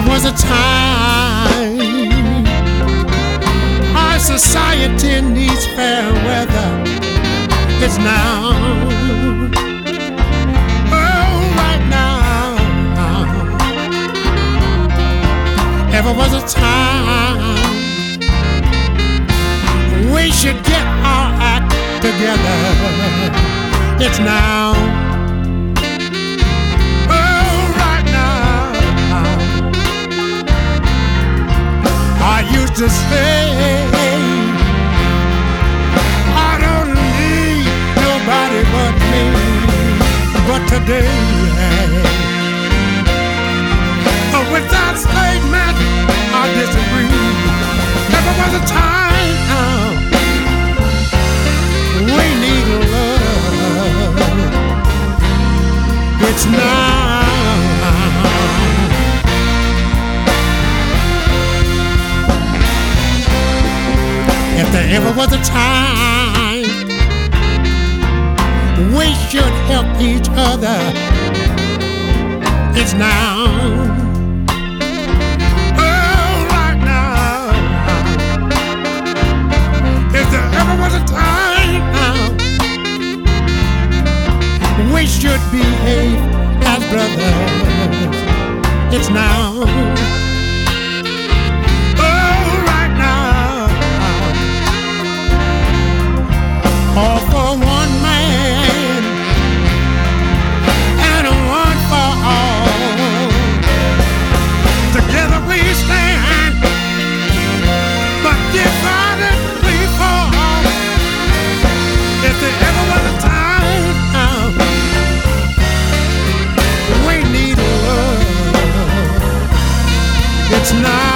was a time our society needs fair weather. It's now, oh, right now. Ever was a time we should get our act together. It's now. I used to say I don't need nobody but me, but today without statement I disagree. There was a time we need love. It's now. If there ever was a time we should help each other, it's now. Oh, right now. If there ever was a time we should behave as brothers, it's now. All for one man and one for all. Together we stand, but divided we fall. If there ever was a time we need love, it's now.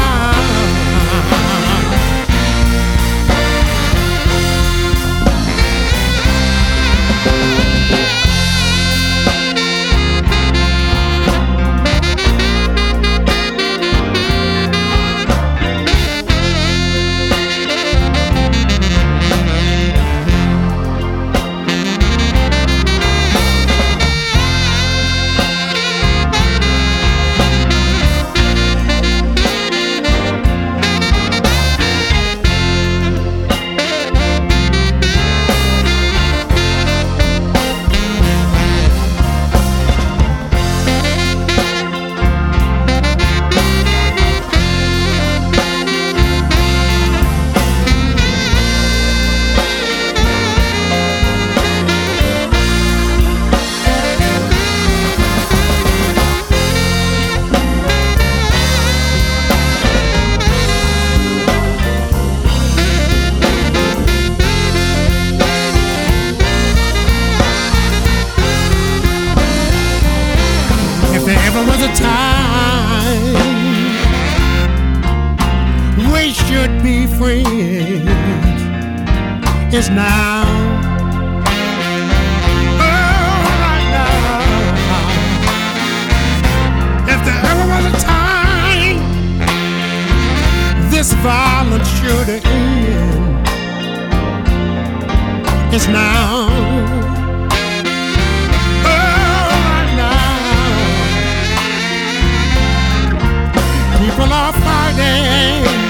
Was a time we should be friends. It's now. Oh, right now. If there ever was a time this violence should end, it's now. People are fighting